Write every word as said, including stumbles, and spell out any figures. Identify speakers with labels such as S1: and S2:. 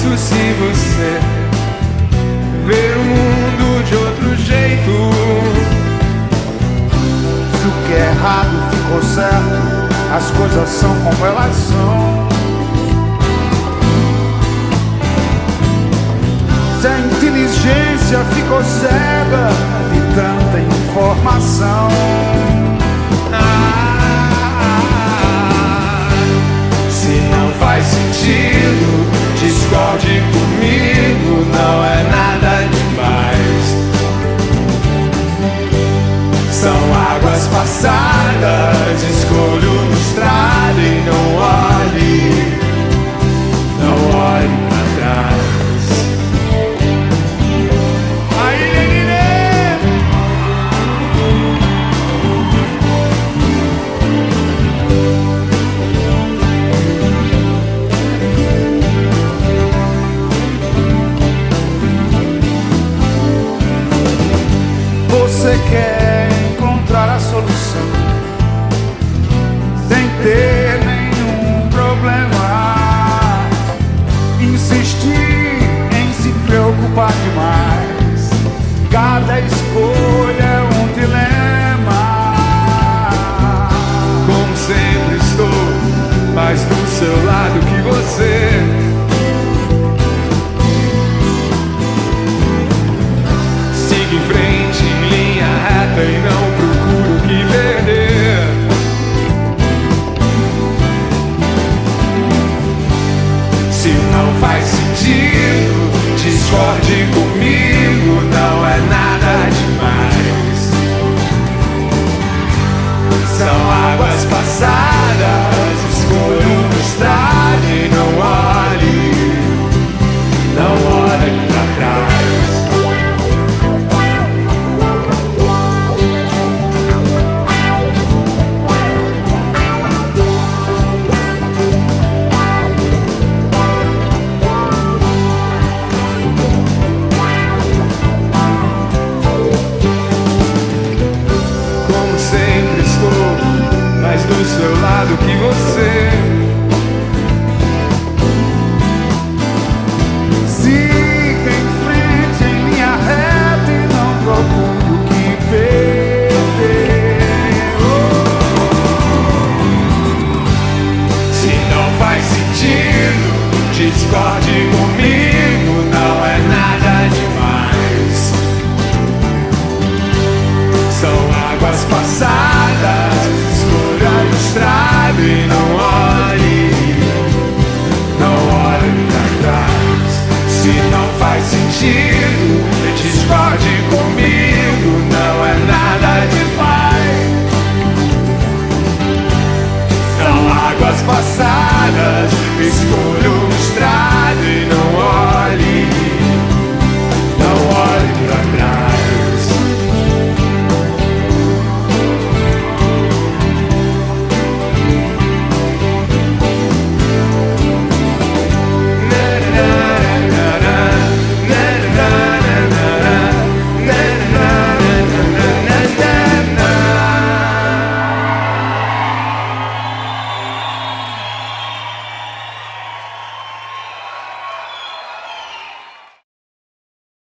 S1: isso se você ver o mundo de outro jeito.
S2: Se o que é errado ficou certo, as coisas são como elas são. Se a inteligência ficou cega de tanta informação.
S1: Ah, se não faz sentido, discorde comigo, não é nada demais. São águas passadas, escolho no estrado e não olhe, não olhe pra trás.
S2: Você quer encontrar a solução sem ter nenhum problema, insistir em se preocupar demais. Cada escolha é um dilema.
S1: Como sempre estou mais do seu lado que você. Siga em frente em linha reta e não procuro o que perder. Se não faz sentido, discorde comigo, não é nada demais. São águas passadas, escolho no estrado e não olhe, não olhe pra trás. Do seu lado que você.
S2: Siga em frente em linha reta e não procure o que perder.
S1: Se não faz sentido, discorde comigo, não é nada demais. São águas passadas, estrada e não olhe, não olhe pra trás. Se não faz sentido, discorde comigo, não é nada demais. São águas passadas, escolho